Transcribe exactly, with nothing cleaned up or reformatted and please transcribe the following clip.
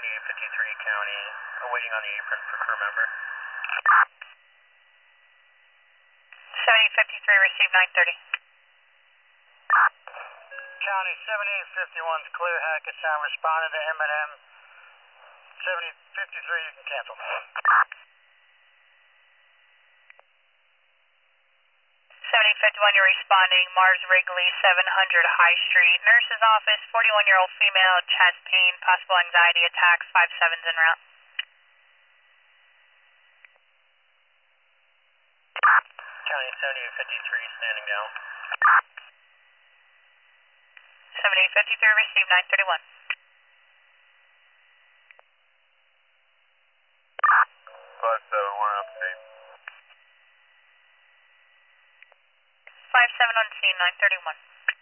seventy-eight fifty-three County, awaiting on the apron for crew member. seventy-eight fifty-three, receive nine thirty. County seventy-eight fifty-one's clear, Hackettstown, responding to M and M. seventy fifty-three, you can cancel. seventy fifty-one, you're responding, Mars Wrigley, seven hundred High Street. Nurse's office, forty-one-year-old female, chest pain, possible anxiety attacks, five sevens en route. County seventy-eight fifty-three, standing down. seventy-eight fifty-three, receive nine thirty-one. five seven one upstate. five seven on scene, nine thirty-one.